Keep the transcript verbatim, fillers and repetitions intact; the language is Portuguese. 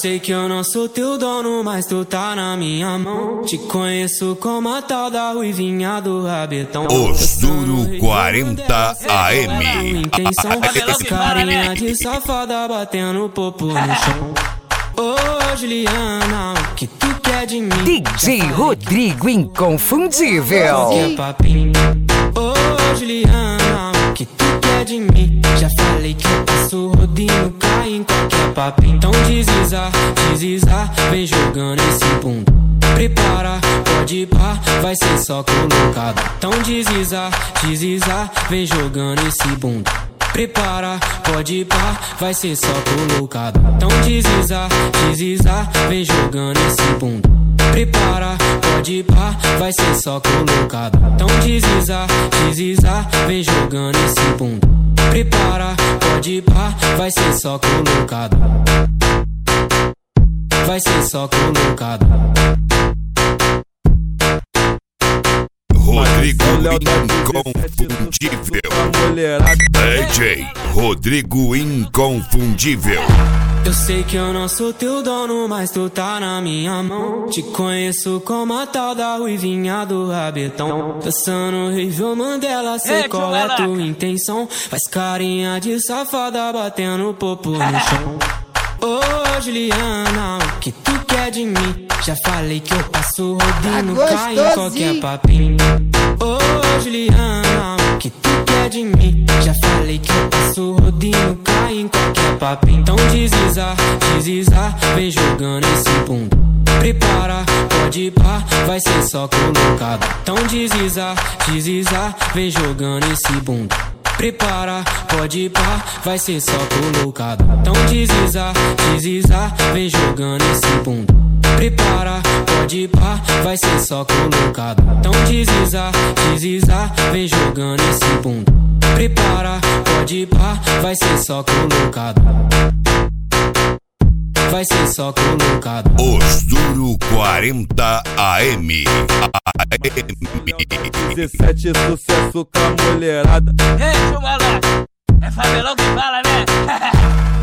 sei que eu não sou teu dono, mas tu tá na minha mão. Te conheço como a tal da ruivinha do rabetão. Os Duro quarenta A M. Intenção, as carinha de safada batendo popo no chão. Ô Juliana, o que tu quer de mim? D J Rodrigo Inconfundível. Ô Juliana, o que tu quer de mim? Já falei que eu passo rodinho, cai em qualquer papinho. Então desliza, desliza, vem jogando esse bunda. Prepara, pode ir pá, vai ser só colocado. Então desliza, desliza, vem jogando esse bunda. Prepara, pode ir pá, vai ser só colocado. Então desliza, desliza, vem jogando esse bunda. Prepara, pode ir pá, vai ser só colocado. Então desliza, desliza, vem jogando esse bunda. Prepara, pode ir pá, vai ser só colocado. Vai ser só colocado. Rodrigo Inconfundível. D J Rodrigo Inconfundível. Eu sei que eu não sou teu dono, mas tu tá na minha mão. Te conheço como a tal da ruivinha do rabetão. Dançando Rível Mandela, sei qual é tua intenção. Faz carinha de safada batendo popo no chão. Ô Juliana, o que tu quer de mim? Já falei que eu passo rodinho, Tá cai em qualquer papinho. Ô Juliana, o que tu quer de mim? Já falei que eu passo rodinho, cai em qualquer papinho. Então desliza, desliza, vem jogando esse bunda. Prepara, pode ir pá, vai ser só colocado. Então desliza, desliza, vem jogando esse bunda. Prepara, pode ir pá, vai ser só colocado. Então desliza, desliza, vem jogando esse bunda. Prepara, pode ir pá, vai ser só colocado. Então desliza, desliza, vem jogando esse bunda. Prepara, pode ir pá, vai ser só colocado. Vai ser só colocado. Os Duro quarenta A M. dezessete sucesso com a mulherada. Ei, chumalá, é Fabelão que fala, né?